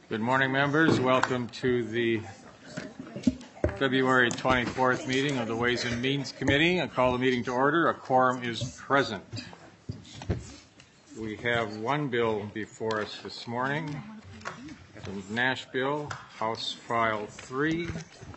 Good morning, members. Welcome to the February 24th meeting of the Ways and Means Committee. I call the meeting to order. A quorum is present. We have one bill before us this morning, the Nash bill, House File 3.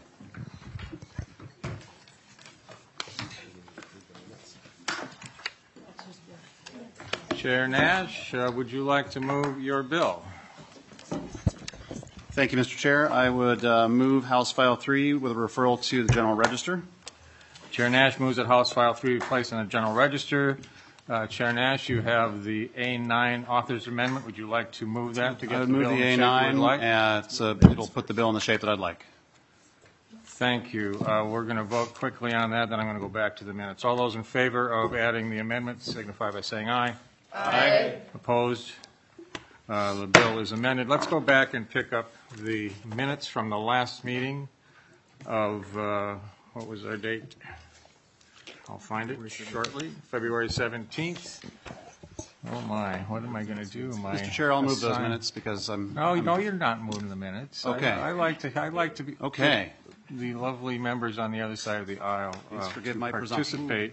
Chair Nash, would you like to move your bill? Thank you, Mr. Chair. I would move House File 3 with a referral to the General Register. Chair Nash moves that House File 3 be placed on the General Register. Chair Nash, you have the A9 Author's Amendment. Would you like to move that to get I would the move bill the in the shape you would like? A9. It'll put the bill in the shape that I'd like. Thank you. We're going to vote quickly on that, then I'm going to go back to the minutes. All those in favor of adding the amendment signify by saying aye. Aye. Opposed? The bill is amended. Let's go back and pick up the minutes from the last meeting of, what was our date? I'll find it shortly. February 17th. Oh my, what am I going to do? Mr. Chair, I'll move those minutes because I'm... No, you're not moving the minutes. Okay. I like to be... Okay. The lovely members on the other side of the aisle Please forgive my participate.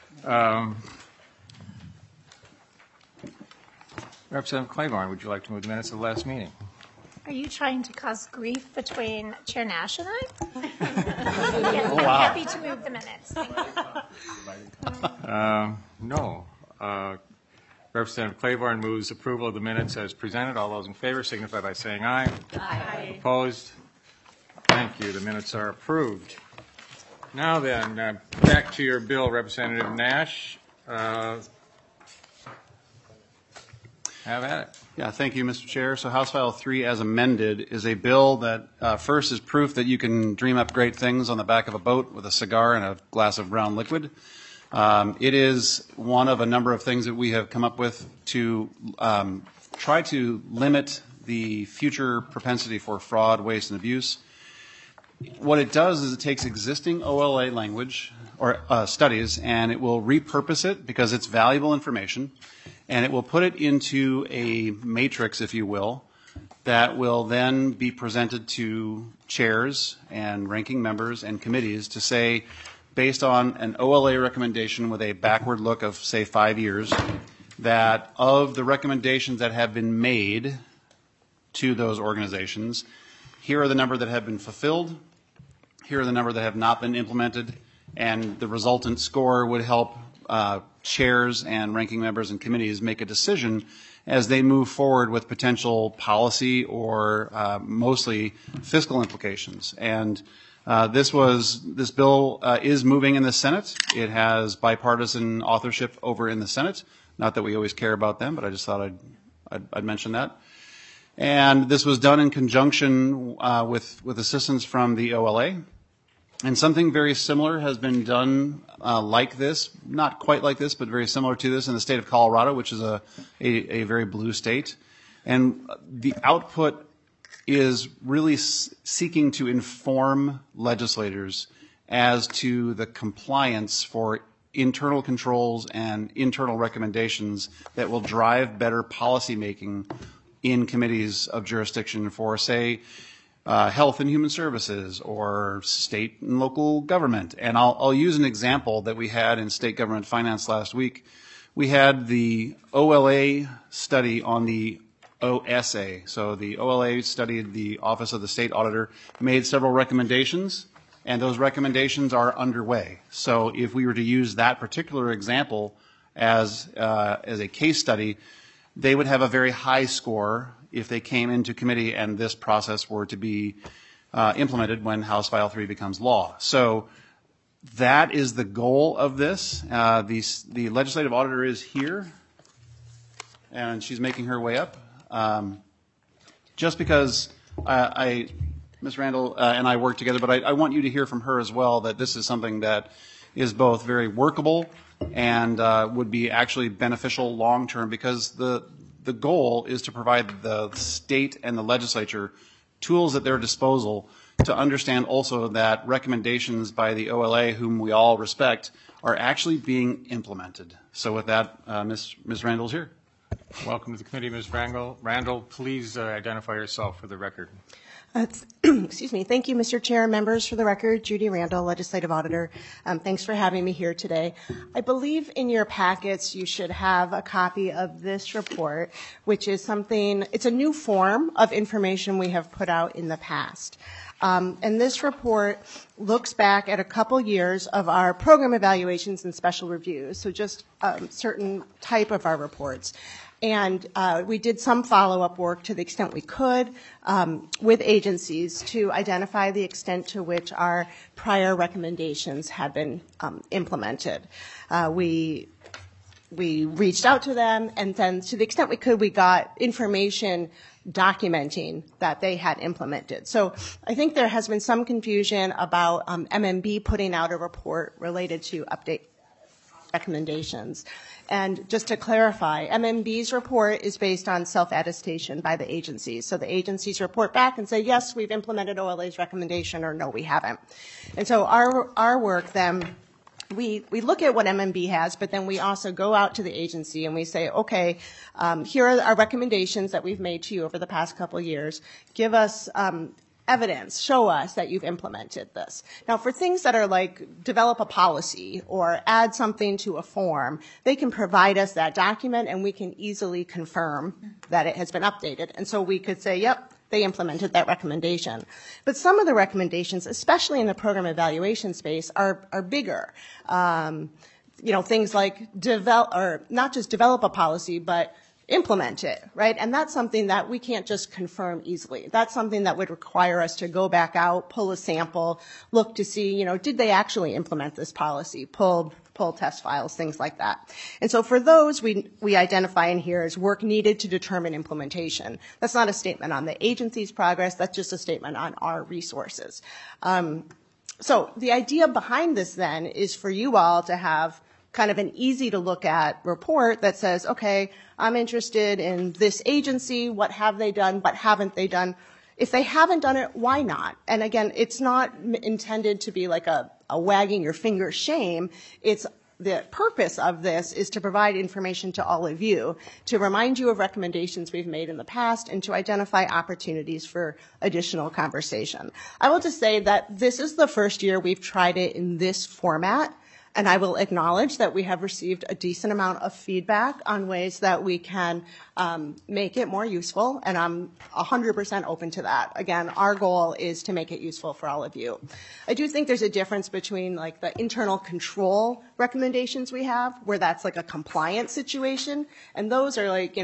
Representative Claiborne, would you like to move the minutes of the last meeting? Are you trying to cause grief between Chair Nash and I? Yes, Oh, I'm wow. happy to move the minutes. Thank you. No. Representative Claiborne moves approval of the minutes as presented. All those in favor signify by saying aye. Aye. Opposed? Thank you. The minutes are approved. Now then, back to your bill, Representative Nash. Have at it. Yeah, thank you, Mr. Chair. So House File 3 as amended is a bill that first is proof that you can dream up great things on the back of a boat with a cigar and a glass of brown liquid. It is one of a number of things that we have come up with to try to limit the future propensity for fraud, waste, and abuse. What it does is it takes existing OLA language or studies and it will repurpose it because it's valuable information, and it will put it into a matrix, if you will, that will then be presented to chairs and ranking members and committees to say, based on an OLA recommendation with a backward look of, say, 5 years, that of the recommendations that have been made to those organizations, here are the number that have been fulfilled, here are the number that have not been implemented, and the resultant score would help chairs and ranking members and committees make a decision as they move forward with potential policy or mostly fiscal implications. And this bill is moving in the Senate. It has bipartisan authorship over in the Senate. Not that we always care about them, but I just thought I'd mention that. And this was done in conjunction with assistance from the OLA. And something very similar has been done like this, not quite like this, but very similar to this in the state of Colorado, which is a very blue state. And the output is really seeking to inform legislators as to the compliance for internal controls and internal recommendations that will drive better policy making in committees of jurisdiction for, say, Health and Human Services or state and local government. And I'll use an example that we had in state government finance last week. We had the OLA study on the OSA. So the OLA studied the Office of the State Auditor, made several recommendations, and those recommendations are underway. So if we were to use that particular example as a case study, they would have a very high score if they came into committee and this process were to be implemented when House File 3 becomes law. So that is the goal of this. The legislative auditor is here, and she's making her way up. Just because Ms. Randall and I work together, but I want you to hear from her as well that this is something that is both very workable and would be actually beneficial long term, because the goal is to provide the state and the legislature tools at their disposal to understand also that recommendations by the OLA, whom we all respect, are actually being implemented. So with that, Ms. Randall's here. Welcome to the committee, Ms. Randall. Randall, please identify yourself for the record. Excuse me. Thank you, Mr. Chair, members. For the record, Judy Randall, Legislative Auditor. Thanks for having me here today. I believe in your packets you should have a copy of this report, which is it's a new form of information we have put out in the past. And this report looks back at a couple years of our program evaluations and special reviews, so just certain type of our reports. And we did some follow-up work to the extent we could with agencies to identify the extent to which our prior recommendations had been implemented. We reached out to them, and then to the extent we could, we got information documenting that they had implemented. So I think there has been some confusion about MMB putting out a report related to update recommendations. And just to clarify, MMB's report is based on self-attestation by the agencies. So the agencies report back and say, yes, we've implemented OLA's recommendation, or no, we haven't. And so our work then, we look at what MMB has, but then we also go out to the agency and we say, okay, here are our recommendations that we've made to you over the past couple of years. Give us evidence, show us that you've implemented this. Now, for things that are like develop a policy or add something to a form, they can provide us that document and we can easily confirm that it has been updated. And so we could say, yep, they implemented that recommendation. But some of the recommendations, especially in the program evaluation space, are bigger. Things like not just develop a policy, but implement it, right? And that's something that we can't just confirm easily. That's something that would require us to go back out, pull a sample, look to see, did they actually implement this policy, pull test files, things like that. And so for those, we identify in here as work needed to determine implementation. That's not a statement on the agency's progress. That's just a statement on our resources. So the idea behind this then is for you all to have kind of an easy to look at report that says, okay, I'm interested in this agency. What have they done? What haven't they done? If they haven't done it, why not? And again, it's not intended to be like a wagging your finger shame. It's the purpose of this is to provide information to all of you, to remind you of recommendations we've made in the past, and to identify opportunities for additional conversation. I will just say that this is the first year we've tried it in this format. And I will acknowledge that we have received a decent amount of feedback on ways that we can make it more useful, and I'm 100% open to that. Again, our goal is to make it useful for all of you. I do think there's a difference between like the internal control recommendations we have, where that's like a compliance situation, and those are like,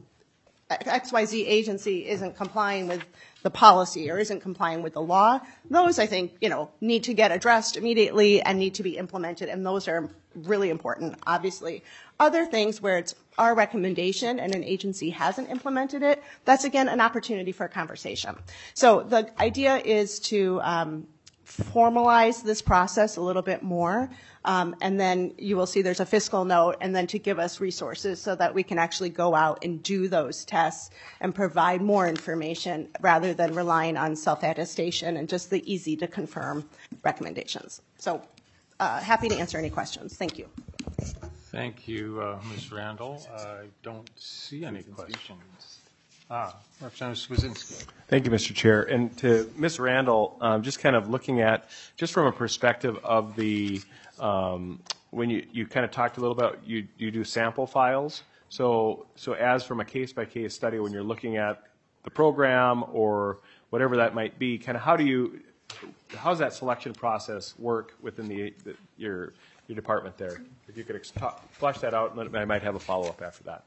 XYZ agency isn't complying with the policy or isn't complying with the law. Those, I think, need to get addressed immediately and need to be implemented, and those are really important, obviously. Other things where it's our recommendation and an agency hasn't implemented it, that's, again, an opportunity for a conversation. So the idea is to formalize this process a little bit more, and then you will see there's a fiscal note, and then to give us resources so that we can actually go out and do those tests and provide more information rather than relying on self-attestation and just the easy to confirm recommendations. So happy to answer any questions. Thank you. Thank you, Ms. Randall. I don't see any questions. Representative Swedzinski. Thank you, Mr. Chair. And to Ms. Randall, just kind of looking at, just from a perspective of the, when you kind of talked a little about, you do sample files. So as from a case-by-case study, when you're looking at the program or whatever that might be, kind of how's that selection process work within your department there? If you could flesh that out, and I might have a follow-up after that.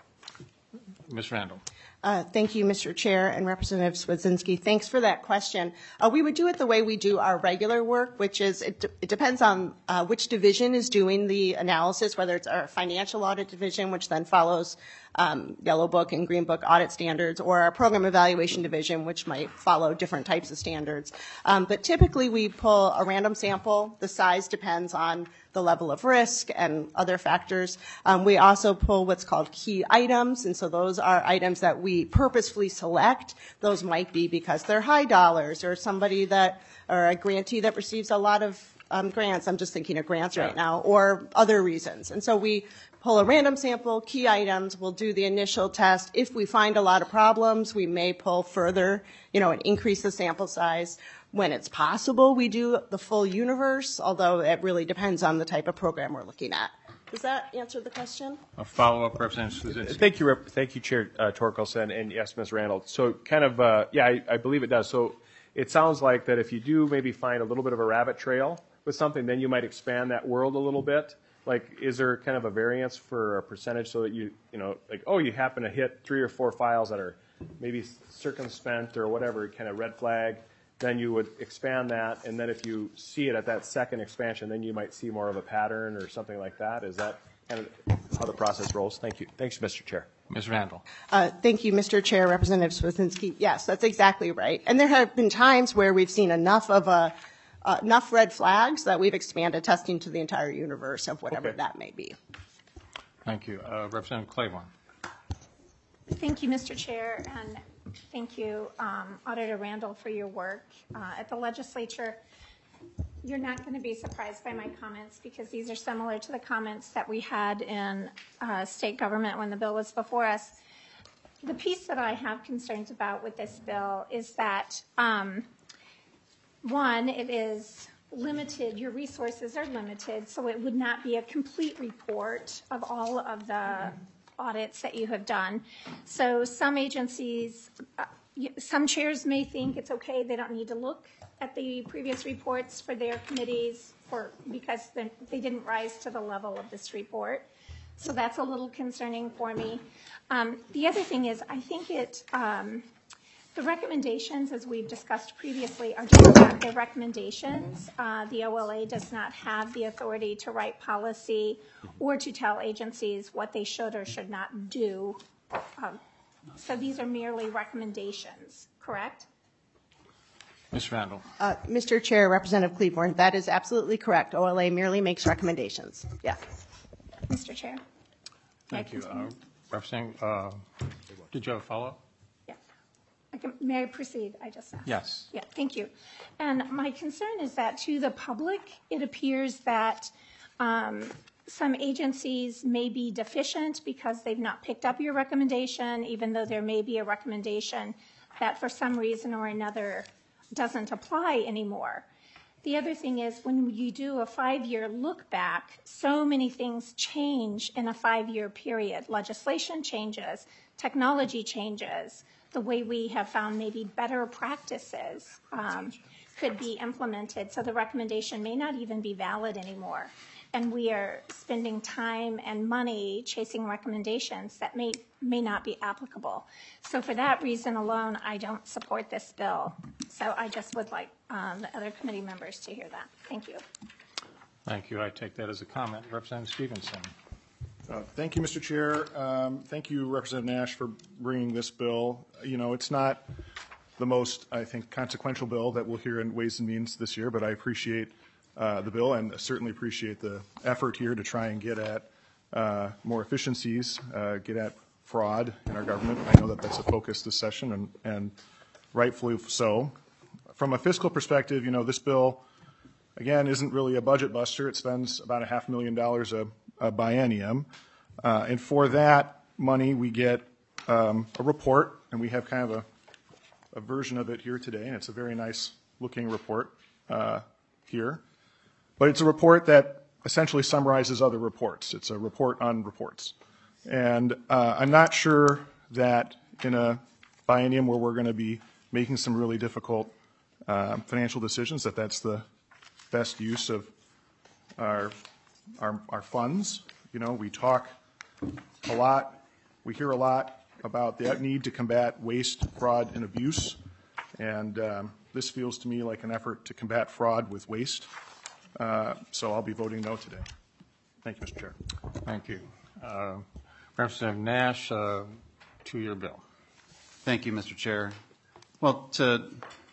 Ms. Randall. Thank you, Mr. Chair and Representative Swedzinski. Thanks for that question. We would do it the way we do our regular work, which is it depends on which division is doing the analysis, whether it's our financial audit division, which then follows Yellow Book and Green Book audit standards, or our program evaluation division, which might follow different types of standards. But typically we pull a random sample. The size depends on the level of risk and other factors. We also pull what's called key items, and so those are items that we purposefully select. Those might be because they're high dollars, or somebody or a grantee that receives a lot of grants. I'm just thinking of grants right now, or other reasons. And so we pull a random sample, key items, we'll do the initial test. If we find a lot of problems, we may pull further, and increase the sample size. When it's possible, we do the full universe, although it really depends on the type of program we're looking at. Does that answer the question? A follow-up, Representative Sluzinski. Thank you, Chair Torkelson, and yes, Ms. Randall. So kind of, I believe it does. So it sounds like that if you do maybe find a little bit of a rabbit trail with something, then you might expand that world a little bit. Like, is there kind of a variance for a percentage so that you happen to hit 3 or 4 files that are maybe circumspect or whatever, kind of red flag, then you would expand that, and then if you see it at that second expansion, then you might see more of a pattern or something like that. Is that kind of how the process rolls? Thank you. Thanks, Mr. Chair. Ms. Randall. Thank you, Mr. Chair, Representative Swetzinski. Yes, that's exactly right. And there have been times where we've seen enough red flags that we've expanded testing to the entire universe of whatever that may be. Thank you. Representative Claiborne. Thank you, Mr. Chair, and thank you, Auditor Randall, for your work at the legislature. You're not going to be surprised by my comments because these are similar to the comments that we had in state government when the bill was before us. The piece that I have concerns about with this bill is that, one, it is limited, your resources are limited, so it would not be a complete report of all of the audits that you have done. So some agencies, some chairs may think it's okay, they don't need to look at the previous reports for their committees because they didn't rise to the level of this report. So that's a little concerning for me. The other thing is I think the recommendations, as we've discussed previously, are just not their recommendations. The OLA does not have the authority to write policy or to tell agencies what they should or should not do. So these are merely recommendations, correct? Ms. Randall. Mr. Chair, Representative Claiborne, that is absolutely correct. OLA merely makes recommendations. Yeah. Mr. Chair. Thank you. Representative, did you have a follow-up? May I proceed? I just asked. Yes. Yeah, thank you. And my concern is that to the public, it appears that some agencies may be deficient because they've not picked up your recommendation, even though there may be a recommendation that for some reason or another doesn't apply anymore. The other thing is when you do a 5-year look back, so many things change in a 5-year period. Legislation changes, technology changes, the way we have found maybe better practices could be implemented. So the recommendation may not even be valid anymore. And we are spending time and money chasing recommendations that may not be applicable. So for that reason alone, I don't support this bill. So I just would like the other committee members to hear that. Thank you. Thank you. I take that as a comment. Representative Stevenson. Thank you, Mr. Chair. Thank you, Representative Nash, for bringing this bill. It's not the most, I think, consequential bill that we'll hear in Ways and Means this year, but I appreciate the bill and certainly appreciate the effort here to try and get at more efficiencies, get at fraud in our government. I know that that's a focus this session, and rightfully so. From a fiscal perspective, this bill, again, isn't really a budget buster. It spends about $500,000 a biennium. And for that money, we get a report, and we have kind of a version of it here today, and it's a very nice looking report here. But it's a report that essentially summarizes other reports. It's a report on reports. And I'm not sure that in a biennium where we're going to be making some really difficult financial decisions, that's the best use of our funds. We talk a lot, we hear a lot about the need to combat waste, fraud, and abuse. And this feels to me like an effort to combat fraud with waste. So I'll be voting no today. Thank you, Mr. Chair. Thank you. Representative Nash, two-year bill. Thank you, Mr. Chair. Well, to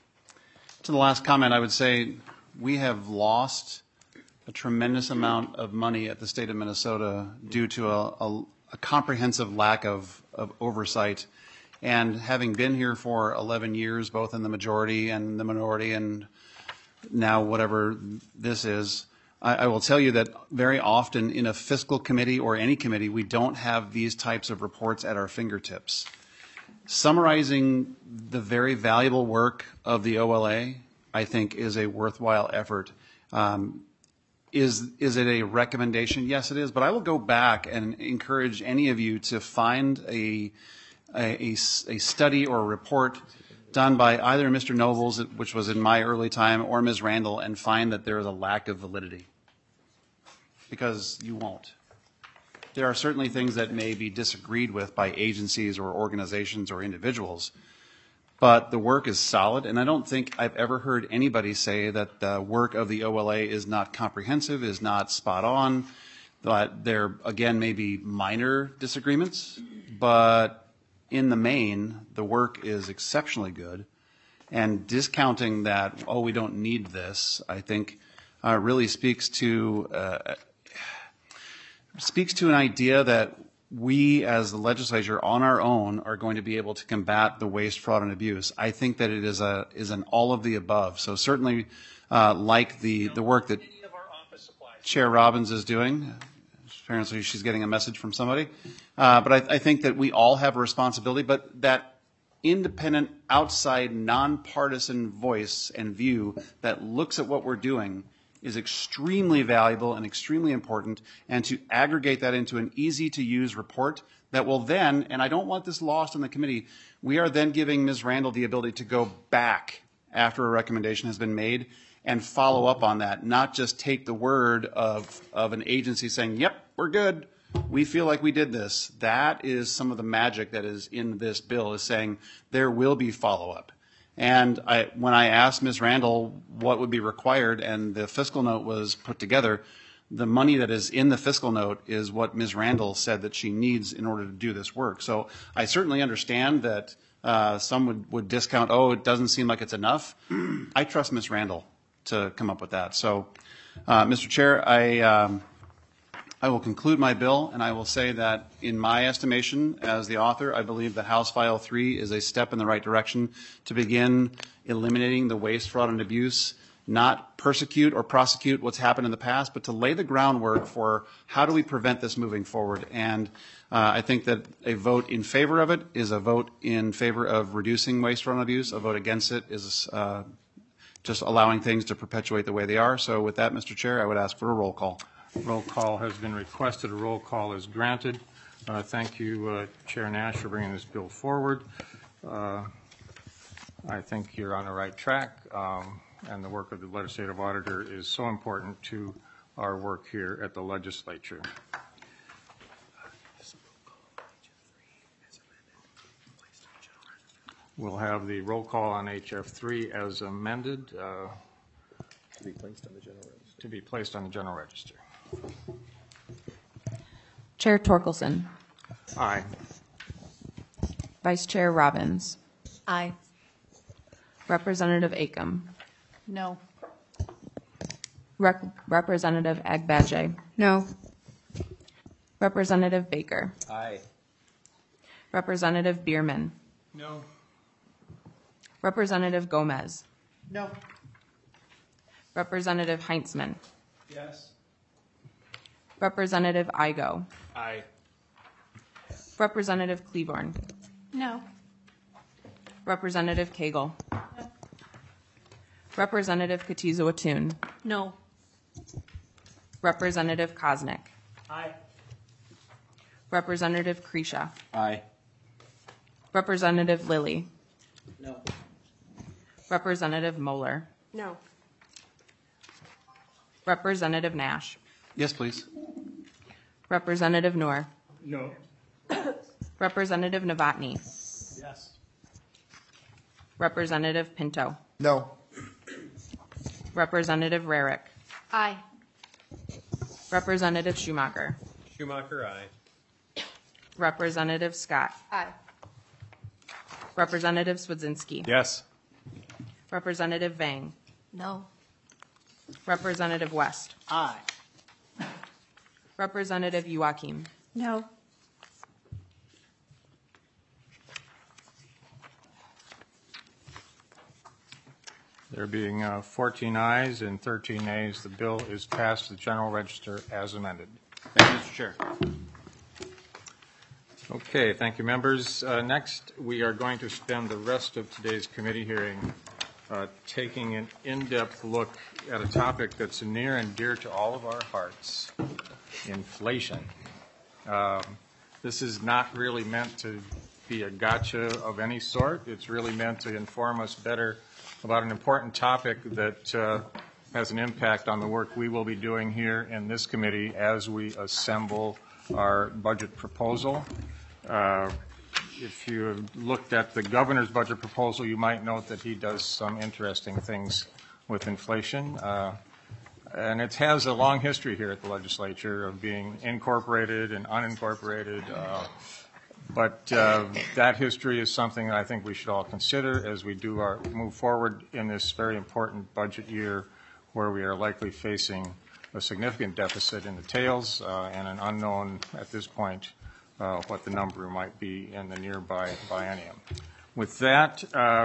the last comment, I would say we have lost a tremendous amount of money at the state of Minnesota due to a comprehensive lack of oversight. And having been here for 11 years, both in the majority and the minority, and now whatever this is, I will tell you that very often in a fiscal committee or any committee, we don't have these types of reports at our fingertips. Summarizing the very valuable work of the OLA, I think, is a worthwhile effort. Is it a recommendation? Yes, it is. But I will go back and encourage any of you to find a study or a report done by either Mr. Nobles, which was in my early time, or Ms. Randall, and find that there is a lack of validity. Because you won't. There are certainly things that may be disagreed with by agencies or organizations or individuals, but the work is solid, and I don't think I've ever heard anybody say that the work of the OLA is not comprehensive, is not spot on, that there, again, may be minor disagreements, but in the main, the work is exceptionally good, and discounting that, oh, we don't need this, I think really speaks to an idea that we as the legislature on our own are going to be able to combat the waste, fraud, and abuse. I think that it is an all of the above. So certainly like the work that Chair Robbins is doing. Apparently she's getting a message from somebody. But I think that we all have a responsibility, but that independent, outside, nonpartisan voice and view that looks at what we're doing is extremely valuable and extremely important, and to aggregate that into an easy-to-use report that will then, and I don't want this lost in the committee, we are then giving Ms. Randall the ability to go back after a recommendation has been made and follow up on that, not just take the word of an agency saying, yep, we're good, we feel like we did this. That is some of the magic that is in this bill, is saying there will be follow-up. And when I asked Ms. Randall what would be required and the fiscal note was put together, the money that is in the fiscal note is what Ms. Randall said that she needs in order to do this work. So I certainly understand that some would discount, oh, it doesn't seem like it's enough. I trust Ms. Randall to come up with that. So, Mr. Chair, I will conclude my bill, and I will say that in my estimation as the author, I believe that House File 3 is a step in the right direction to begin eliminating the waste, fraud, and abuse, not persecute or prosecute what's happened in the past, but to lay the groundwork for how do we prevent this moving forward. And I think that a vote in favor of it is a vote in favor of reducing waste, fraud, and abuse. A vote against it is just allowing things to perpetuate the way they are. So with that, Mr. Chair, I would ask for a roll call. Roll call has been requested. A roll call is granted. Thank you, Chair Nash, for bringing this bill forward. I think you're on the right track, and the work of the legislative auditor is so important to our work here at the legislature. We'll have the roll call on HF3 as amended to be placed on the general register. Chair Torkelson. Aye. Vice Chair Robbins. Aye. Representative Acom. No. Representative Agbaje. No. Representative Baker. Aye. Representative Bierman. No. Representative Gomez. No. Representative Heintzman. Yes. Representative Igo. Aye. Representative Cleaborn. No. Representative Cagle. Representative Katiza-Watun. No. Representative Kosnick. Aye. Representative Kresha. Aye. Representative Lilly. No. Representative Moeller. No. Representative Nash. Yes, please. Representative Noor. No. Representative Novotny. Yes. Representative Pinto. No. Representative Rarick. Aye. Representative Schumacher. Schumacher, aye. Representative Scott. Aye. Representative Swedzinski. Yes. Representative Vang. No. Representative West. Aye. Representative Joachim. No. There being 14 ayes and 13 nays, the bill is passed to the general register as amended. Thank you, Mr. Chair. Okay, thank you, members. Next, we are going to spend the rest of today's committee hearing taking an in-depth look at a topic that's near and dear to all of our hearts, inflation. This is not really meant to be a gotcha of any sort. It's really meant to inform us better about an important topic that has an impact on the work we will be doing here in this committee as we assemble our budget proposal. If you have looked at the governor's budget proposal, you might note that he does some interesting things with inflation. And it has a long history here at the legislature of being incorporated and unincorporated. But that history is something that I think we should all consider as we do move forward in this very important budget year where we are likely facing a significant deficit in the tails and an unknown at this point what the number might be in the nearby biennium. With that,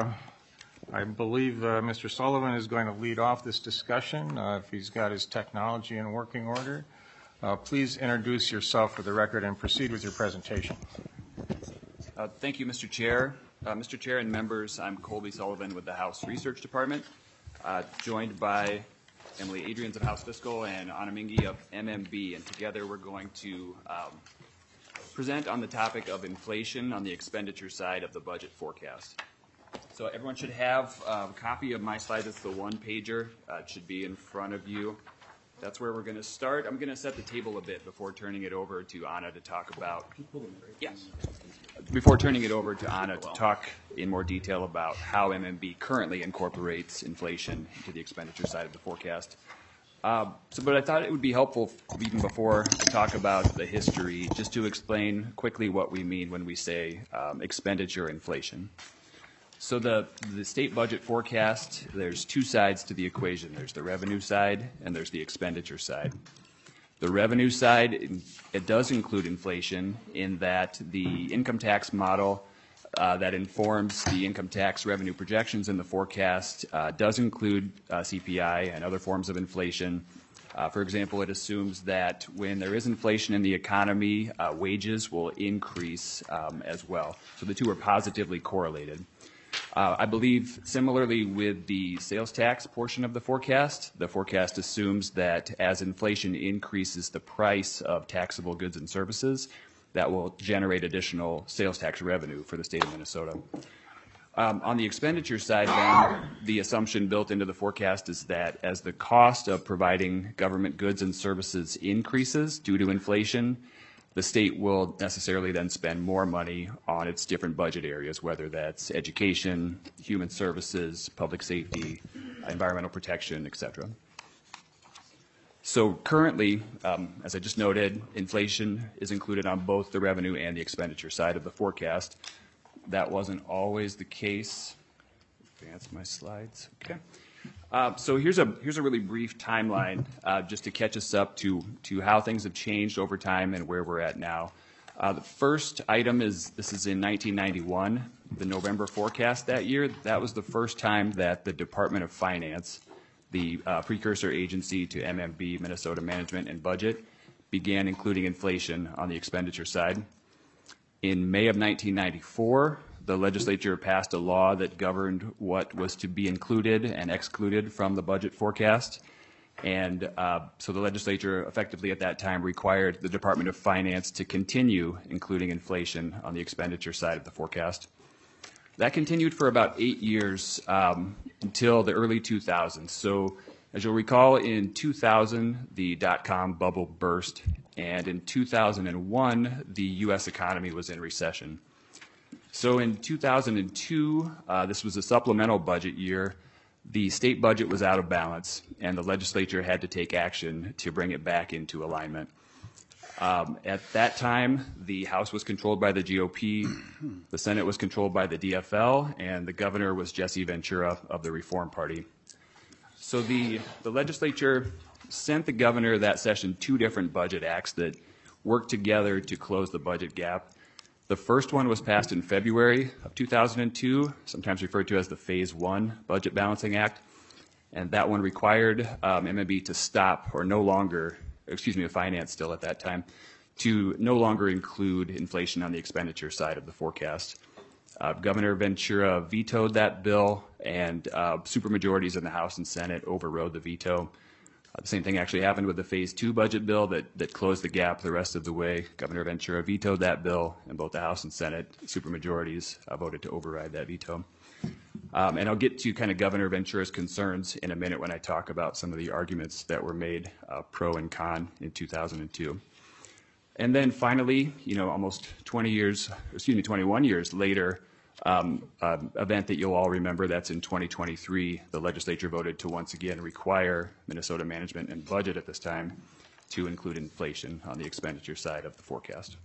I believe Mr. Sullivan is going to lead off this discussion if he's got his technology in working order. Please introduce yourself for the record and proceed with your presentation. Thank you, Mr. Chair. Mr. Chair and members, I'm Colby Sullivan with the House Research Department, joined by Emily Adrians of House Fiscal and Anna Mingi of MMB, and together we're going to present on the topic of inflation on the expenditure side of the budget forecast. So everyone should have a copy of my slides. It's the one-pager. It should be in front of you. That's where we're going to start. I'm going to set the table a bit before turning it over to Anna to talk about. Yes. Before turning it over to Anna to talk in more detail about how MMB currently incorporates inflation into the expenditure side of the forecast. But I thought it would be helpful, even before I talk about the history, just to explain quickly what we mean when we say expenditure inflation. So the state budget forecast, there's two sides to the equation. There's the revenue side and there's the expenditure side. The revenue side, it does include inflation in that the income tax model that informs the income tax revenue projections in the forecast does include CPI and other forms of inflation. For example, it assumes that when there is inflation in the economy, wages will increase as well. So the two are positively correlated. I believe similarly with the sales tax portion of the forecast assumes that as inflation increases the price of taxable goods and services, that will generate additional sales tax revenue for the state of Minnesota. On the expenditure side, then, the assumption built into the forecast is that as the cost of providing government goods and services increases due to inflation, the state will necessarily then spend more money on its different budget areas, whether that's education, human services, public safety, environmental protection, et cetera. So currently, as I just noted, inflation is included on both the revenue and the expenditure side of the forecast. That wasn't always the case. Advance my slides. Okay. So here's a really brief timeline just to catch us up to how things have changed over time and where we're at now. The first item is this is in 1991, the November forecast that year. That was the first time that the Department of Finance, the precursor agency to MMB, Minnesota Management and Budget, began including inflation on the expenditure side. In May of 1994, the legislature passed a law that governed what was to be included and excluded from the budget forecast. And so the legislature effectively at that time required the Department of Finance to continue including inflation on the expenditure side of the forecast. That continued for about 8 years until the early 2000s. So as you'll recall, in 2000, the dot-com bubble burst, and in 2001, the U.S. economy was in recession. So in 2002, this was a supplemental budget year. The state budget was out of balance, and the legislature had to take action to bring it back into alignment. At that time, the House was controlled by the GOP, the Senate was controlled by the DFL, and the governor was Jesse Ventura of the Reform Party. So the legislature sent the governor that session 2 different budget acts that worked together to close the budget gap. The first one was passed in February of 2002, sometimes referred to as the Phase 1 Budget Balancing Act. And that one required MMB to stop or no longer, excuse me, finance still at that time, to no longer include inflation on the expenditure side of the forecast. Governor Ventura vetoed that bill, and supermajorities in the House and Senate overrode the veto. The same thing actually happened with the Phase 2 budget bill that closed the gap the rest of the way. Governor Ventura vetoed that bill, and both the House and Senate supermajorities voted to override that veto. And I'll get to kind of Governor Ventura's concerns in a minute when I talk about some of the arguments that were made pro and con in 2002. And then finally, almost 21 years later, event that you'll all remember, that's in 2023, the legislature voted to once again require Minnesota Management and Budget at this time to include inflation on the expenditure side of the forecast.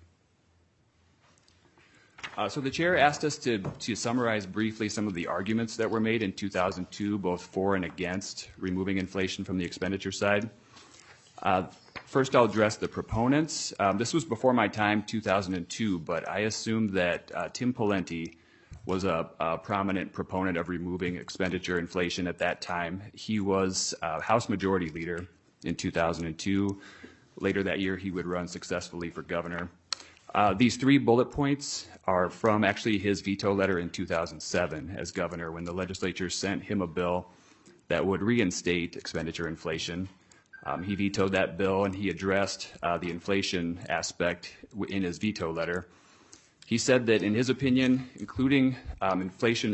So the chair asked us to summarize briefly some of the arguments that were made in 2002, both for and against removing inflation from the expenditure side. First, I'll address the proponents. This was before my time, 2002, but I assumed that Tim Pawlenty was a prominent proponent of removing expenditure inflation at that time. He was House Majority Leader in 2002. Later that year, he would run successfully for governor. These 3 bullet points are from actually his veto letter in 2007 as governor, when the legislature sent him a bill that would reinstate expenditure inflation. He vetoed that bill, and he addressed the inflation aspect in his veto letter. He said that, in his opinion, including inflation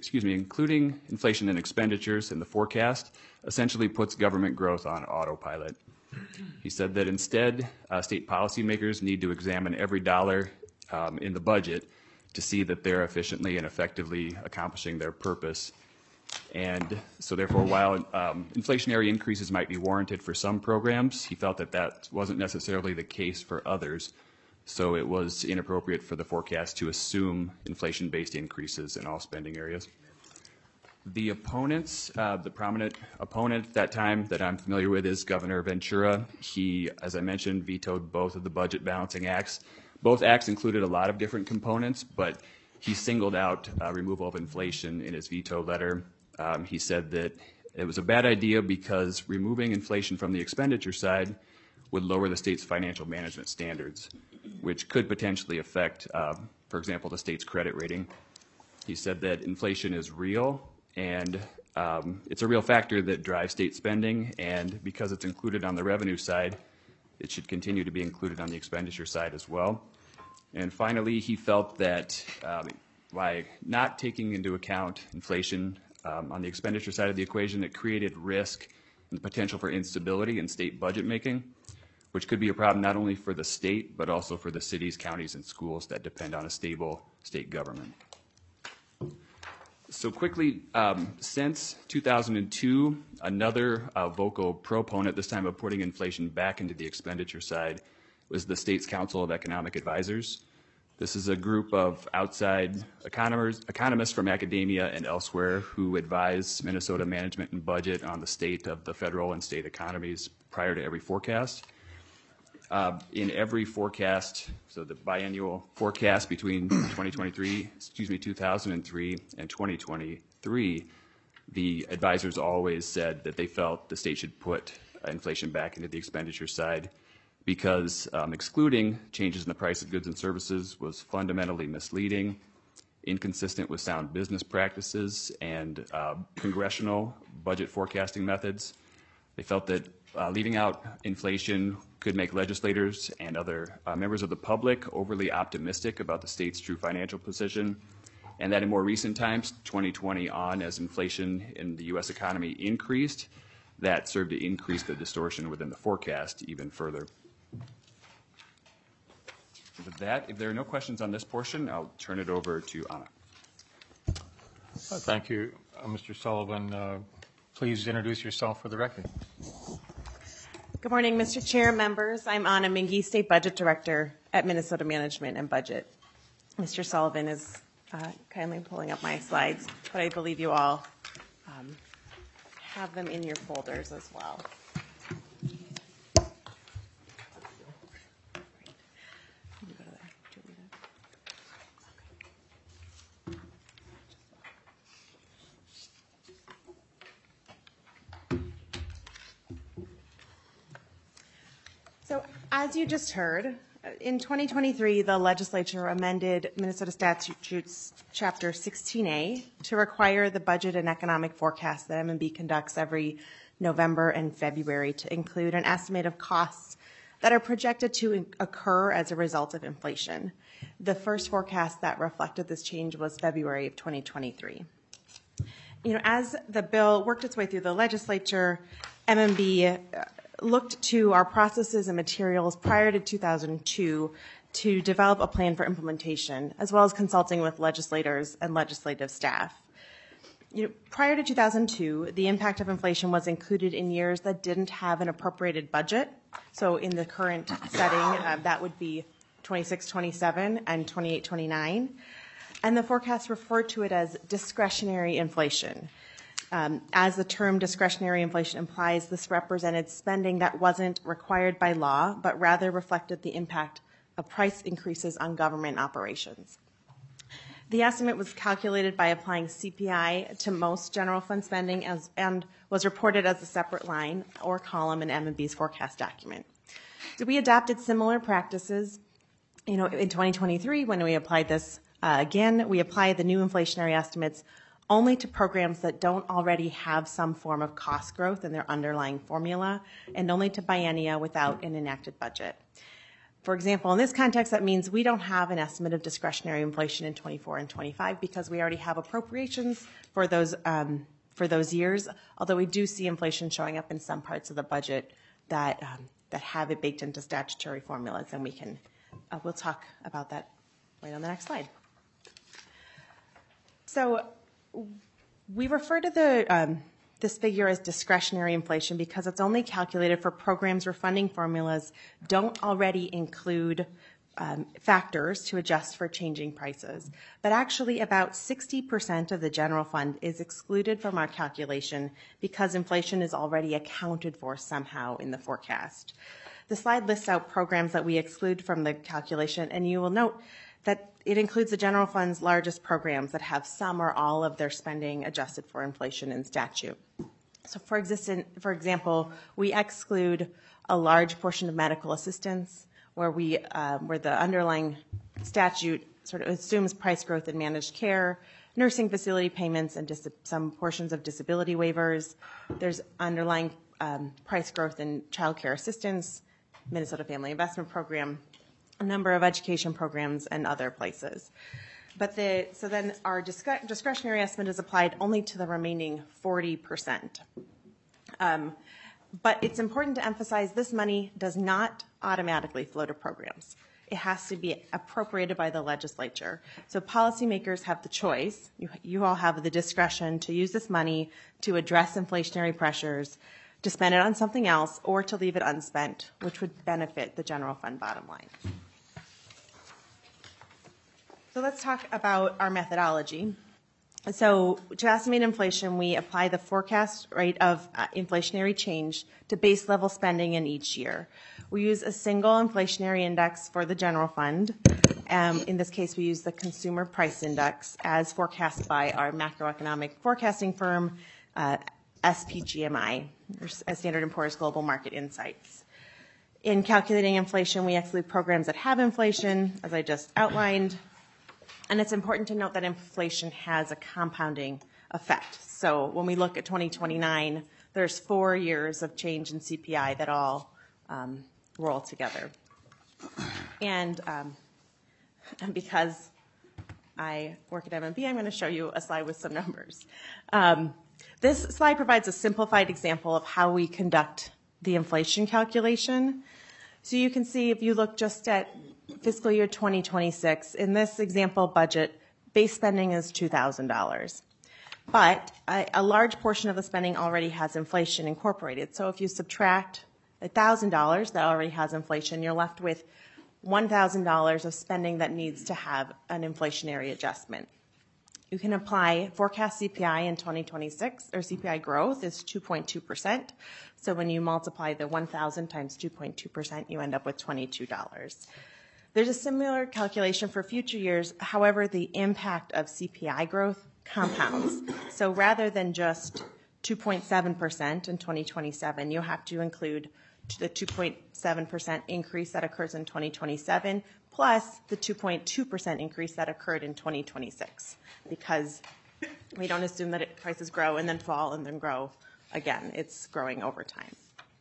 in expenditures in the forecast essentially puts government growth on autopilot. He said that instead, state policymakers need to examine every dollar in the budget to see that they're efficiently and effectively accomplishing their purpose. And so therefore, while inflationary increases might be warranted for some programs, he felt that that wasn't necessarily the case for others. So it was inappropriate for the forecast to assume inflation-based increases in all spending areas. The opponents, the prominent opponent at that time that I'm familiar with is Governor Ventura. He, as I mentioned, vetoed both of the budget balancing acts. Both acts included a lot of different components, but he singled out removal of inflation in his veto letter. He said that it was a bad idea because removing inflation from the expenditure side would lower the state's financial management standards, which could potentially affect, for example, the state's credit rating. He said that inflation is real, and it's a real factor that drives state spending, and because it's included on the revenue side, it should continue to be included on the expenditure side as well. And finally, he felt that by not taking into account inflation on the expenditure side of the equation, it created risk and the potential for instability in state budget making, which could be a problem not only for the state, but also for the cities, counties, and schools that depend on a stable state government. So quickly, since 2002, another vocal proponent, this time of putting inflation back into the expenditure side, was the State's Council of Economic Advisors. This is a group of outside economists from academia and elsewhere who advise Minnesota Management and Budget on the state of the federal and state economies prior to every forecast. In every forecast, so the biennial forecast between 2003 and 2023, the advisors always said that they felt the state should put inflation back into the expenditure side because excluding changes in the price of goods and services was fundamentally misleading, inconsistent with sound business practices and congressional budget forecasting methods. They felt that leaving out inflation could make legislators and other members of the public overly optimistic about the state's true financial position, and that in more recent times, 2020 on, as inflation in the U.S. economy increased, that served to increase the distortion within the forecast even further. With that, if there are no questions on this portion, I'll turn it over to Anna. Thank you, Mr. Sullivan. Please introduce yourself for the record. Good morning, Mr. Chair, members. I'm Anna Mingy, State Budget Director at Minnesota Management and Budget. Mr. Sullivan is kindly pulling up my slides, but I believe you all have them in your folders as well. As you just heard, in 2023, the legislature amended Minnesota Statutes Chapter 16A to require the budget and economic forecast that M&B conducts every November and February to include an estimate of costs that are projected to occur as a result of inflation. The first forecast that reflected this change was February of 2023. As the bill worked its way through the legislature, M&B looked to our processes and materials prior to 2002 to develop a plan for implementation, as well as consulting with legislators and legislative staff. Prior to 2002, the impact of inflation was included in years that didn't have an appropriated budget. So in the current setting, that would be 26-27 and 28-29. And the forecast referred to it as discretionary inflation. As the term discretionary inflation implies, this represented spending that wasn't required by law, but rather reflected the impact of price increases on government operations. The estimate was calculated by applying CPI to most general fund spending and was reported as a separate line or column in M&B's forecast document. So we adopted similar practices, in 2023 when we applied this again. We applied the new inflationary estimates only to programs that don't already have some form of cost growth in their underlying formula, and only to biennia without an enacted budget. For example, in this context, that means we don't have an estimate of discretionary inflation in 24 and 25 because we already have appropriations for those years, although we do see inflation showing up in some parts of the budget that have it baked into statutory formulas, and we'll talk about that right on the next slide. So we refer to this figure as discretionary inflation because it's only calculated for programs where funding formulas don't already include factors to adjust for changing prices. But actually about 60% of the general fund is excluded from our calculation because inflation is already accounted for somehow in the forecast. The slide lists out programs that we exclude from the calculation, and you will note that it includes the general fund's largest programs that have some or all of their spending adjusted for inflation in statute. So for example, we exclude a large portion of medical assistance where the underlying statute sort of assumes price growth in managed care, nursing facility payments, and some portions of disability waivers. There's underlying price growth in child care assistance, Minnesota Family Investment Program, a number of education programs, and other places. So then our discretionary estimate is applied only to the remaining 40%. But it's important to emphasize this money does not automatically flow to programs. It has to be appropriated by the legislature. So policymakers have the choice, you all have the discretion to use this money to address inflationary pressures, to spend it on something else, or to leave it unspent, which would benefit the general fund bottom line. So let's talk about our methodology. So to estimate inflation, we apply the forecast rate of inflationary change to base level spending in each year. We use a single inflationary index for the general fund. In this case, we use the Consumer Price Index as forecast by our macroeconomic forecasting firm, SPGMI, or Standard & Poor's Global Market Insights. In calculating inflation, we exclude programs that have inflation, as I just outlined. And it's important to note that inflation has a compounding effect. So when we look at 2029, there's 4 years of change in CPI that all roll together. And because I work at M&B, I'm going to show you a slide with some numbers. This slide provides a simplified example of how we conduct the inflation calculation. So you can see if you look just at fiscal year 2026, in this example budget, base spending is $2,000. But a large portion of the spending already has inflation incorporated. So if you subtract $1,000 that already has inflation, you're left with $1,000 of spending that needs to have an inflationary adjustment. You can apply forecast CPI in 2026, or CPI growth is 2.2%. So when you multiply the 1,000 times 2.2%, you end up with $22. There's a similar calculation for future years. However, the impact of CPI growth compounds. So rather than just 2.7% in 2027, you have to include the 2.7% increase that occurs in 2027, plus the 2.2% increase that occurred in 2026, because we don't assume that prices grow and then fall and then grow again. It's growing over time.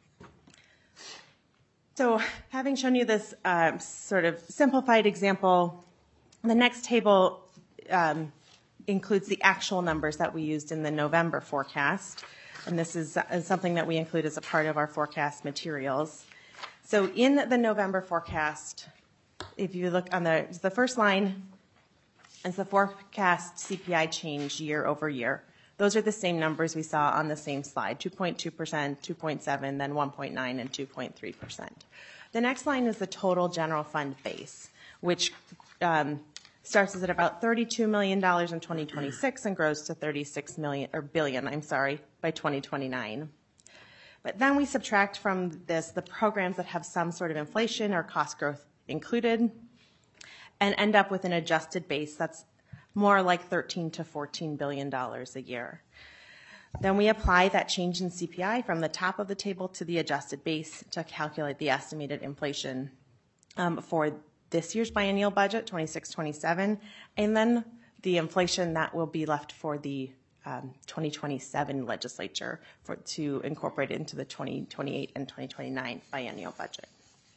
So having shown you this sort of simplified example, the next table includes the actual numbers that we used in the November forecast. And this is something that we include as a part of our forecast materials. So in the November forecast, if you look on the first line, is the forecast CPI change year over year. Those are the same numbers we saw on the same slide, 2.2%, 2.7, then 1.9, and 2.3%. The next line is the total general fund base, which starts at about $32 million in 2026 and grows to billion by 2029. But then we subtract from this the programs that have some sort of inflation or cost growth included, and end up with an adjusted base that's more like $13 to $14 billion a year. Then we apply that change in CPI from the top of the table to the adjusted base to calculate the estimated inflation for this year's biennial budget, 26-27, and then the inflation that will be left for the 2027 legislature to incorporate it into the 2028 and 2029 biennial budget.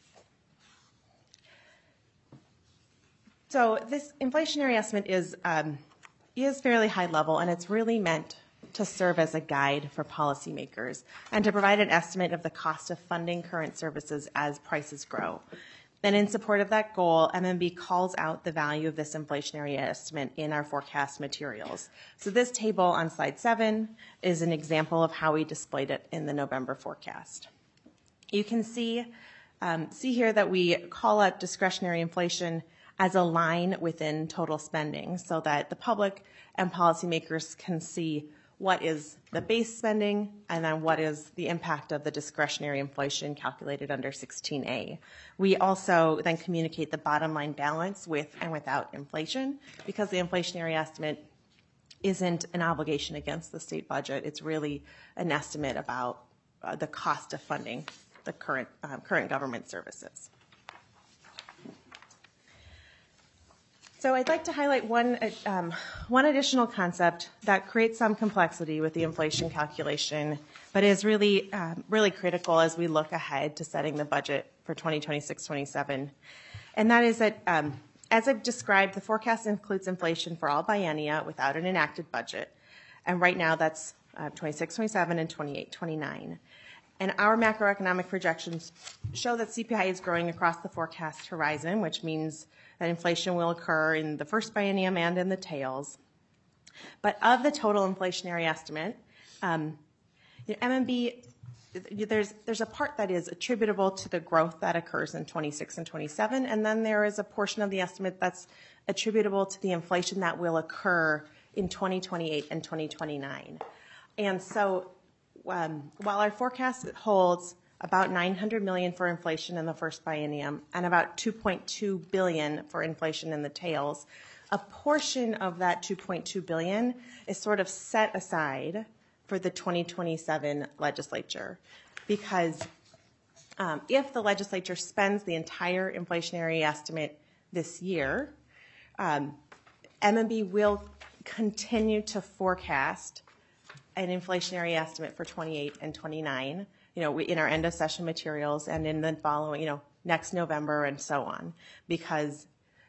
So this inflationary estimate is fairly high level, and it's really meant to serve as a guide for policymakers and to provide an estimate of the cost of funding current services as prices grow. And in support of that goal, MMB calls out the value of this inflationary estimate in our forecast materials. So this table on slide 7 is an example of how we displayed it in the November forecast. You can see here that we call out discretionary inflation as a line within total spending so that the public and policymakers can see what is the base spending and then what is the impact of the discretionary inflation calculated under 16A. We also then communicate the bottom line balance with and without inflation, because the inflationary estimate isn't an obligation against the state budget. It's really an estimate about the cost of funding the current government services. So I'd like to highlight one additional concept that creates some complexity with the inflation calculation, but is really critical as we look ahead to setting the budget for 2026-27. And that is that, as I've described, the forecast includes inflation for all biennia without an enacted budget. And right now that's 26-27 and 28-29. And our macroeconomic projections show that CPI is growing across the forecast horizon, which means that inflation will occur in the first biennium and in the tails. But of the total inflationary estimate, MMB, there's a part that is attributable to the growth that occurs in 26 and 27, and then there is a portion of the estimate that's attributable to the inflation that will occur in 2028 and 2029. And so while our forecast holds about $900 million for inflation in the first biennium and about $2.2 billion for inflation in the tails, a portion of that $2.2 billion is sort of set aside for the 2027 legislature, because if the legislature spends the entire inflationary estimate this year, MMB will continue to forecast an inflationary estimate for 28 and 29, in our end of session materials and in the following, next November and so on, because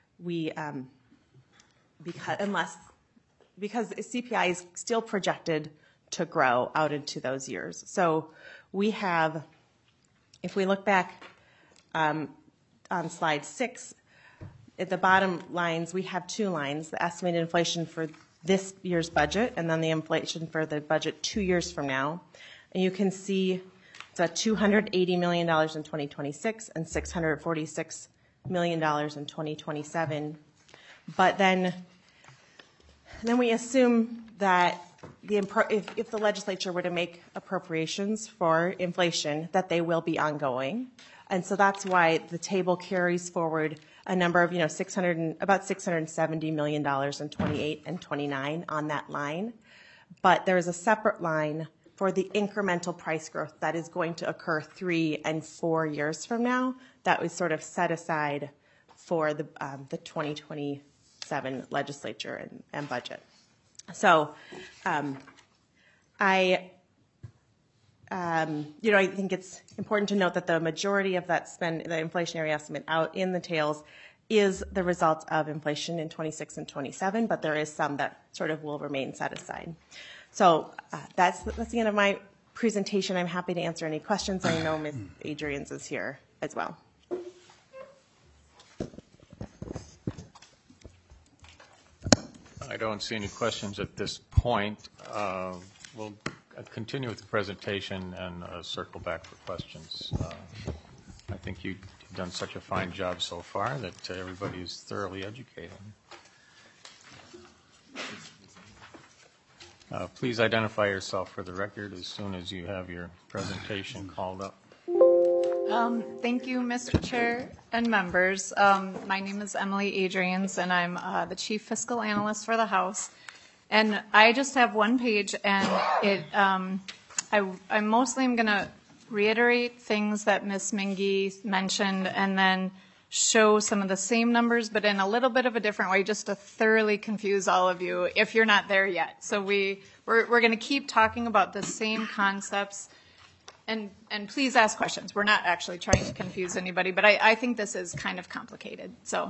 CPI is still projected to grow out into those years. So we have, if we look back on slide 6, at the bottom lines, we have 2 lines, the estimated inflation for this year's budget and then the inflation for the budget 2 years from now. And you can see it's at $280 million in 2026 and $646 million in 2027. But then we assume that if the legislature were to make appropriations for inflation, that they will be ongoing. And so that's why the table carries forward a number of, about $670 million in 28 and 29 on that line. But there is a separate line for the incremental price growth that is going to occur 3 and 4 years from now that was sort of set aside for the 2027 legislature and budget. So I think it's important to note that the majority of that spend, the inflationary estimate out in the tails, is the result of inflation in 26 and 27, but there is some that sort of will remain set aside. So that's the end of my presentation. I'm happy to answer any questions. I know Ms. Adrians is here as well. I don't see any questions at this point. We'll continue with the presentation and circle back for questions. I think you've done such a fine job so far that everybody is thoroughly educated. Please identify yourself for the record as soon as you have your presentation called up. Thank you, Mr. Chair and members. My name is Emily Adrians, and I'm the Chief Fiscal Analyst for the House. And I just have one page, and I mostly am going to reiterate things that Ms. Mingy mentioned, and then show some of the same numbers, but in a little bit of a different way, just to thoroughly confuse all of you if you're not there yet. So we're going to keep talking about the same concepts. And please ask questions. We're not actually trying to confuse anybody, but I think this is kind of complicated. So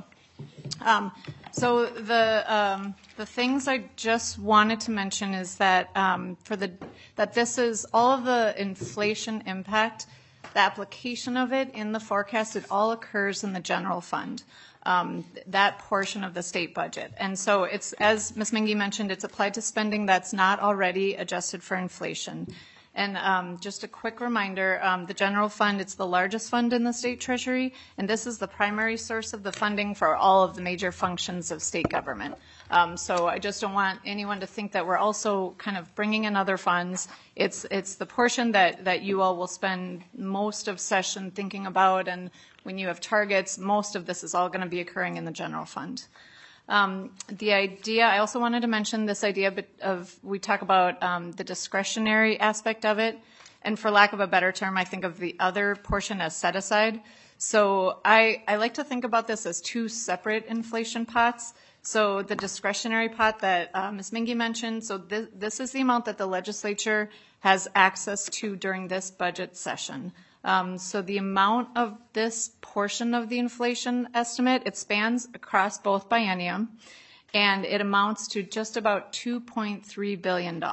the things I just wanted to mention is that that this is all of the inflation impact, the application of it in the forecast, it all occurs in the general fund, that portion of the state budget. And so it's, as Ms. Mingy mentioned, it's applied to spending that's not already adjusted for inflation. And just a quick reminder, the general fund, it's the largest fund in the state treasury, and this is the primary source of the funding for all of the major functions of state government. So I just don't want anyone to think that we're also kind of bringing in other funds. It's the portion that you all will spend most of session thinking about, and when you have targets, most of this is all going to be occurring in the general fund. The idea, I also wanted to mention this idea of, we talk about the discretionary aspect of it, and for lack of a better term, I think of the other portion as set aside. So I like to think about this as two separate inflation pots. So the discretionary pot that Ms. Mingy mentioned, so this is the amount that the legislature has access to during this budget session. So the amount of this portion of the inflation estimate, it spans across both biennium, and it amounts to just about $2.3 billion.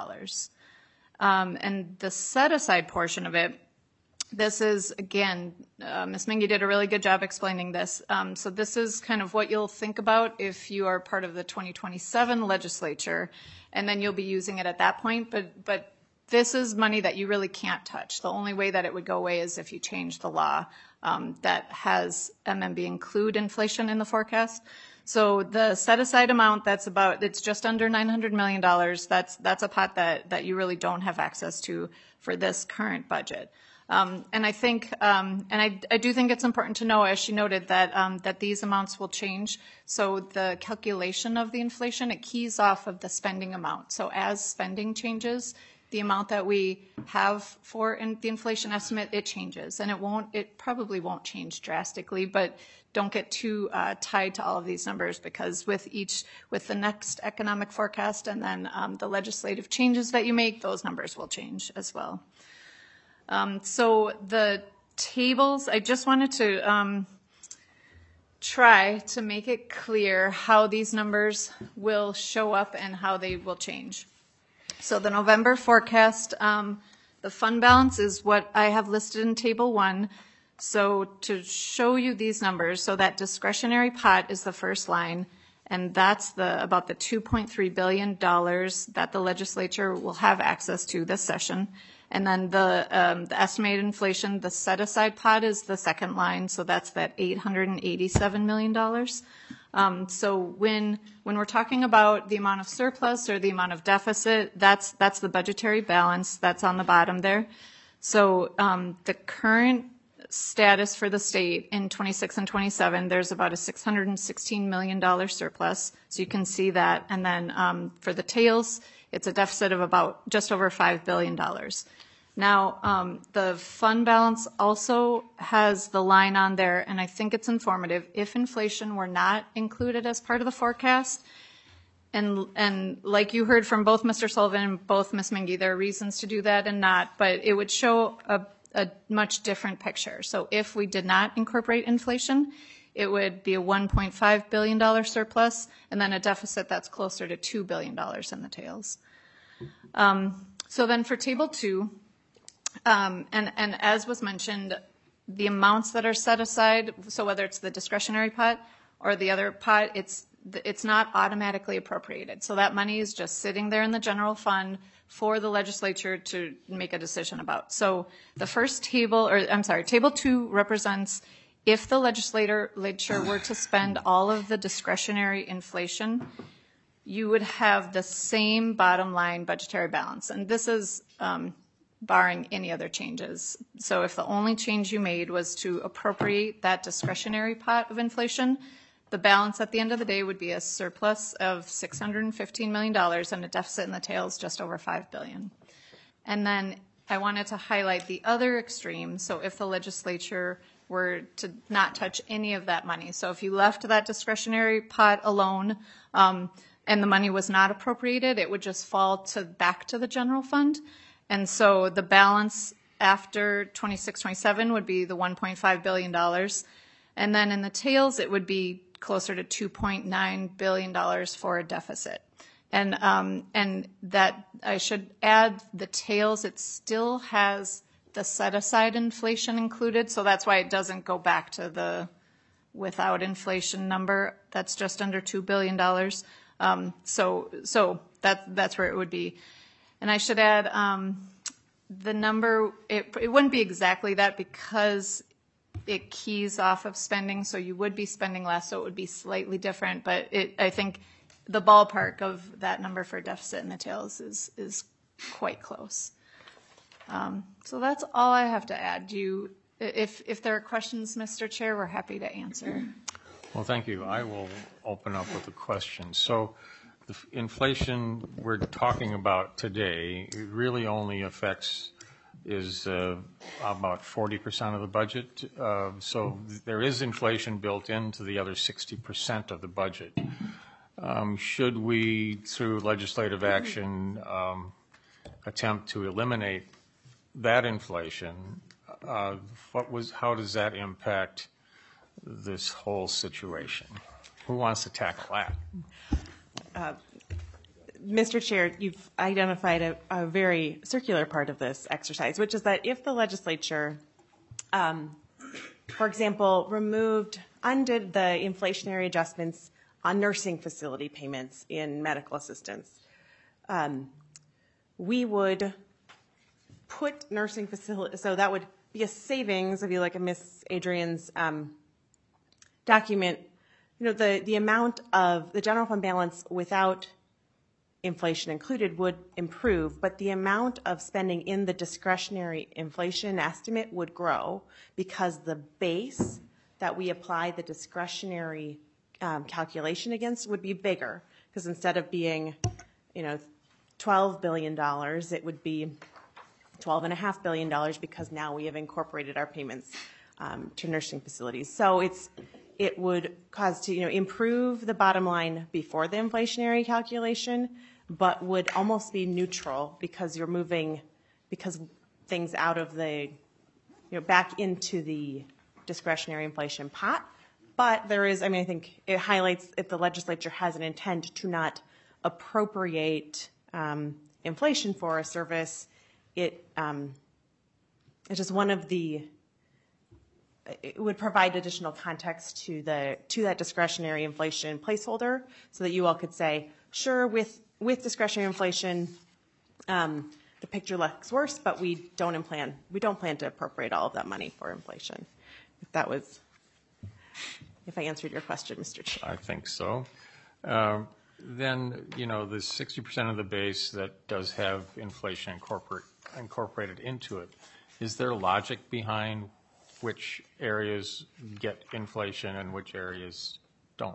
And the set-aside portion of it, this is, again, Ms. Mingy did a really good job explaining this. So this is kind of what you'll think about if you are part of the 2027 legislature, and then you'll be using it at that point. But this is money that you really can't touch. The only way that it would go away is if you change the law that has MMB include inflation in the forecast. So the set-aside amount, it's just under $900 million. That's a pot that you really don't have access to for this current budget. And I think, and I do think it's important to know, as she noted, that these amounts will change. So the calculation of the inflation, it keys off of the spending amount. So as spending changes, the amount that we have for the inflation estimate, it changes. And it probably won't change drastically, but don't get too tied to all of these numbers, because with the next economic forecast and then the legislative changes that you make, those numbers will change as well. So the tables, I just wanted to try to make it clear how these numbers will show up and how they will change. So the November forecast, the fund balance is what I have listed in Table 1. So to show you these numbers, so that discretionary pot is the first line, and that's about the $2.3 billion that the legislature will have access to this session. And then the estimated inflation, the set-aside pot is the second line, so that's that $887 million. So when we're talking about the amount of surplus or the amount of deficit, that's the budgetary balance that's on the bottom there. So the current status for the state in 26 and 27, there's about a $616 million surplus. So you can see that. And then for the tails, it's a deficit of about just over $5 billion. Now, the fund balance also has the line on there, and I think it's informative. If inflation were not included as part of the forecast, and like you heard from both Mr. Sullivan and both Ms. Mingy, there are reasons to do that and not, but it would show a much different picture. So if we did not incorporate inflation, it would be a $1.5 billion surplus, and then a deficit that's closer to $2 billion in the tails. So then for Table 2, and as was mentioned, the amounts that are set aside, so whether it's the discretionary pot or the other pot, it's not automatically appropriated. So that money is just sitting there in the general fund for the legislature to make a decision about. So the first table, Table 2 represents if the legislature were to spend all of the discretionary inflation, you would have the same bottom line budgetary balance. And this is barring any other changes. So if the only change you made was to appropriate that discretionary pot of inflation, the balance at the end of the day would be a surplus of $615 million and a deficit in the tails just over $5 billion. And then I wanted to highlight the other extreme. So if the legislature were to not touch any of that money, so if you left that discretionary pot alone and the money was not appropriated, it would just fall back to the general fund. And so the balance after 26-27 would be the $1.5 billion. And then in the tails, it would be closer to $2.9 billion for a deficit. And that I should add the tails, it still has the set-aside inflation included, so that's why it doesn't go back to the without inflation number. That's just under $2 billion. So that's where it would be. And I should add the number, it wouldn't be exactly that because it keys off of spending, so you would be spending less, so it would be slightly different. But I think the ballpark of that number for deficit in the tails is quite close. So that's all I have to add. If there are questions, Mr. Chair, we're happy to answer. Well, thank you. I will open up with a question. So the inflation we're talking about today really only affects is about 40% of the budget. So there is inflation built into the other 60% of the budget. Should we, through legislative action, attempt to eliminate that inflation, how does that impact this whole situation? Who wants to tackle that? Mr. Chair, you've identified a very circular part of this exercise, which is that if the legislature, for example, undid the inflationary adjustments on nursing facility payments in medical assistance, we would put nursing facility, so that would be a savings, if you look at Ms. Adrian's document, the amount of the general fund balance without inflation included would improve, but the amount of spending in the discretionary inflation estimate would grow because the base that we apply the discretionary calculation against would be bigger, because instead of being, $12 billion, it would be $12.5 billion because now we have incorporated our payments to nursing facilities. So it would cause to improve the bottom line before the inflationary calculation, but would almost be neutral because you're moving things out of the back into the discretionary inflation pot. But there is, I think it highlights if the legislature has an intent to not appropriate inflation for a service, it's just one of the. It would provide additional context to that discretionary inflation placeholder, so that you all could say, sure, with discretionary inflation, the picture looks worse, but we don't plan to appropriate all of that money for inflation. If I answered your question, Mr. Chair. I think so. Then, the 60% of the base that does have inflation incorporated into it, is there logic behind which areas get inflation and which areas don't?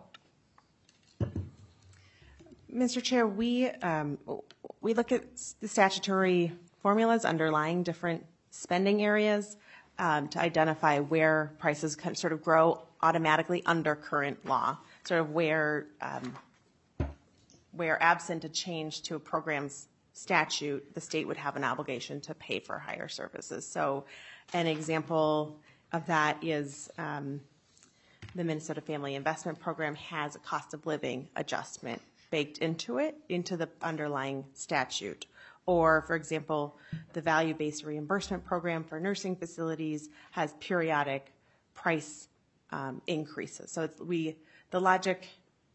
Mr. Chair, we look at the statutory formulas underlying different spending areas to identify where prices kind of sort of grow automatically under current law, sort of where absent a change to a program's statute, the state would have an obligation to pay for higher services. So an example of that is the Minnesota Family Investment Program has a cost of living adjustment baked into it, into the underlying statute. Or, for example, the value-based reimbursement program for nursing facilities has periodic price increases. So the logic,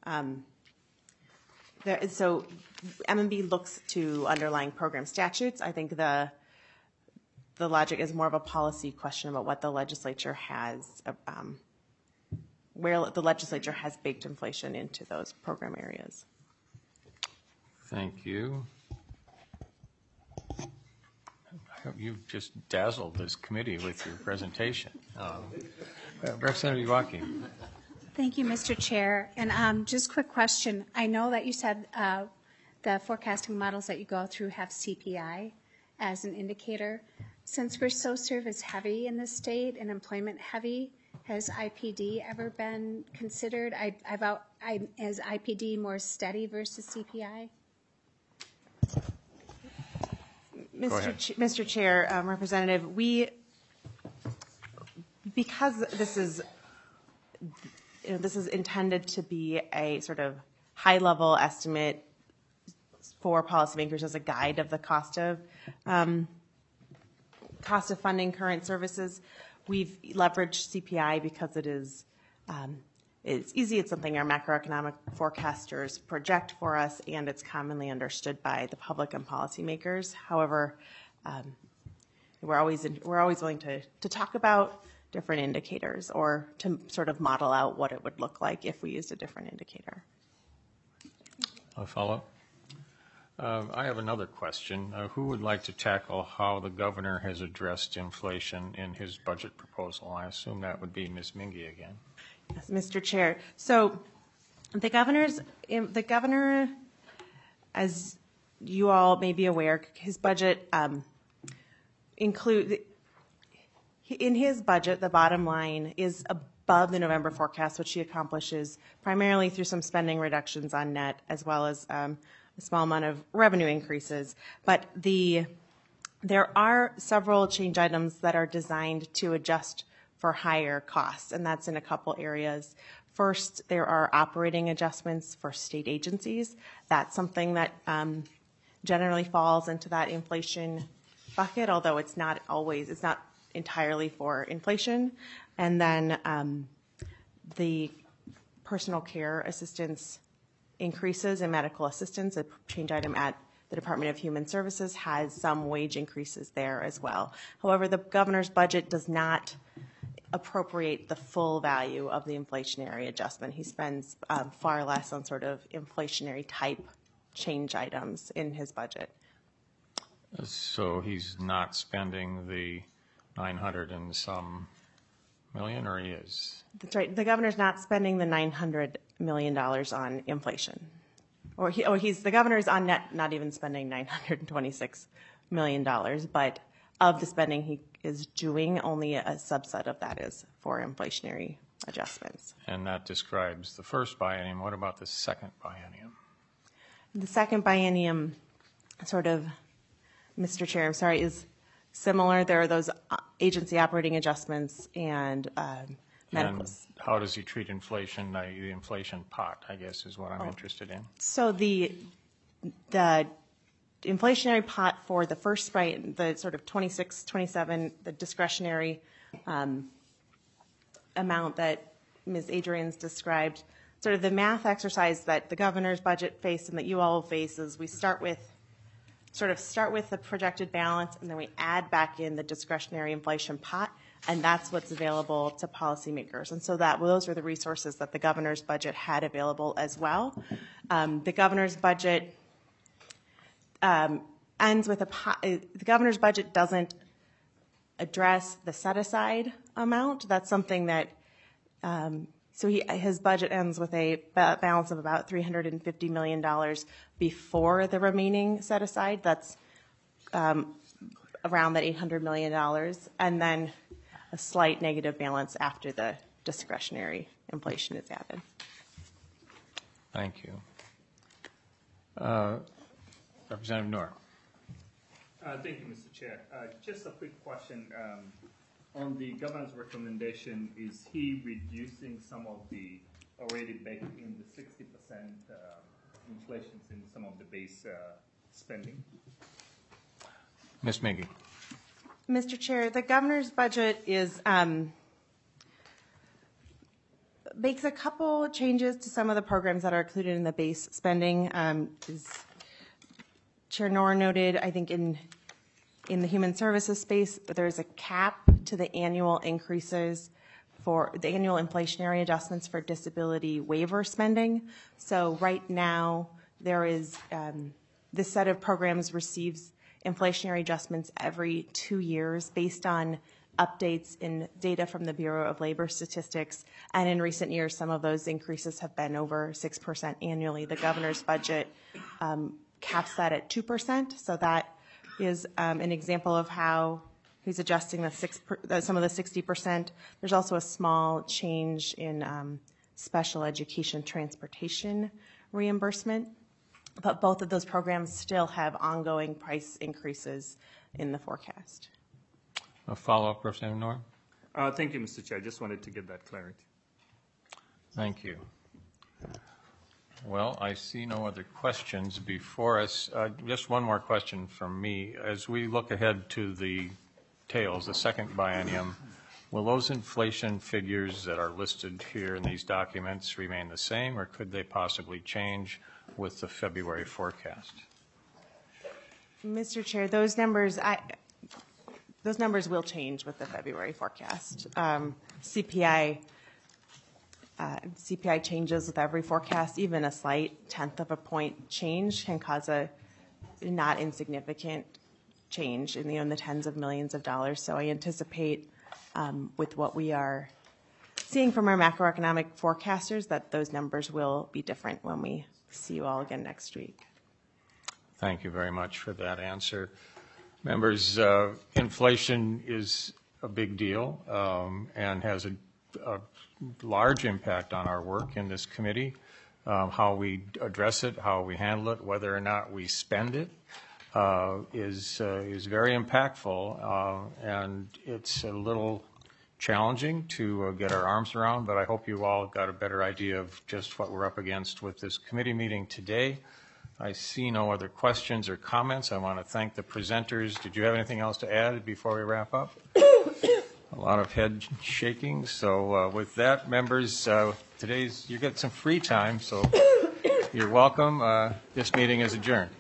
so M&B looks to underlying program statutes. I think the logic is more of a policy question about what the legislature has, where the legislature has baked inflation into those program areas. Thank you. I hope you've just dazzled this committee with your presentation. Representative Joachim. Thank you, Mr. Chair. And just quick question. I know that you said the forecasting models that you go through have CPI as an indicator. Since we're so service heavy in this state and employment heavy, has IPD ever been considered? Is IPD more steady versus CPI? Mr. Chair, Representative, because this is intended to be a sort of high-level estimate for policymakers as a guide of the cost of funding current services. We've leveraged CPI because it's easy. It's something our macroeconomic forecasters project for us, and it's commonly understood by the public and policymakers. However, we're always willing to talk about different indicators or to sort of model out what it would look like if we used a different indicator. A follow-up? I have another question. Who would like to tackle how the governor has addressed inflation in his budget proposal? I assume that would be Ms. Mingy again. Yes, Mr. Chair. So the governor, as you all may be aware, his budget in his budget, the bottom line is above the November forecast, which he accomplishes primarily through some spending reductions on net, as well as a small amount of revenue increases. But there are several change items that are designed to adjust for higher costs, and that's in a couple areas. First, there are operating adjustments for state agencies. That's something that generally falls into that inflation bucket, although it's not entirely for inflation. And then the personal care assistance increases in medical assistance, a change item at the Department of Human Services, has some wage increases there as well. However, the governor's budget does not appropriate the full value of the inflationary adjustment. He spends far less on sort of inflationary type change items in his budget. So he's not spending the 900 and some million, or he is? That's right. The governor's not spending the $900 million on inflation. The governor's on net not even spending $926 million, but of the spending he is doing, only a subset of that is for inflationary adjustments. And that describes the first biennium. What about the second biennium? The second biennium, sort of, Mr. Chair, I'm sorry, is similar. There are those agency operating adjustments and medical. And how does he treat inflation? The inflation pot, I guess, is what I'm interested in. So the inflationary pot for the first the sort of 26, 27, the discretionary amount that Ms. Adrian's described, sort of the math exercise that the governor's budget faced and that you all face is we start with the projected balance, and then we add back in the discretionary inflation pot, and that's what's available to policymakers. And so those are the resources that the governor's budget had available as well. The governor's budget ends with the governor's budget doesn't address the set-aside amount. That's something that, so his budget ends with a balance of about $350 million before the remaining set-aside. That's around that $800 million, and then a slight negative balance after the discretionary inflation is added. Thank you. Representative Noor. Thank you, Mr. Chair. Just a quick question. On the governor's recommendation, is he reducing some of the already baked in the 60% inflations in some of the base spending? Ms. Mingy. Mr. Chair, the governor's budget is makes a couple changes to some of the programs that are included in the base spending. As Chair Noor noted, I think in the human services space, there's a cap to the annual increases for the annual inflationary adjustments for disability waiver spending. So right now, there is this set of programs receives inflationary adjustments every 2 years based on updates in data from the Bureau of Labor Statistics. And in recent years, some of those increases have been over 6% annually. The governor's budget caps that at 2%. So that is an example of how he's adjusting some of the 60%. There's also a small change in special education transportation reimbursement. But both of those programs still have ongoing price increases in the forecast. A follow-up, Representative Noor. Thank you, Mr. Chair. I just wanted to get that clarity. Thank you. Well, I see no other questions before us. Just one more question from me. As we look ahead to the tails, the second biennium, will those inflation figures that are listed here in these documents remain the same, or could they possibly change with the February forecast? Mr. Chair, those numbers will change with the February forecast. CPI changes with every forecast. Even a slight tenth of a point change can cause a not insignificant change in the tens of millions of dollars. So I anticipate with what we are seeing from our macroeconomic forecasters that those numbers will be different when we see you all again next week. Thank you very much for that answer. Members, inflation is a big deal and has a large impact on our work in this committee. How we address it, how we handle it, whether or not we spend it is very impactful, and it's a little challenging to get our arms around, but I hope you all got a better idea of just what we're up against with this committee meeting today. I see no other questions or comments. I want to thank the presenters. Did you have anything else to add before we wrap up? A lot of head shaking. So with that, members, you get some free time, so you're welcome. This meeting is adjourned.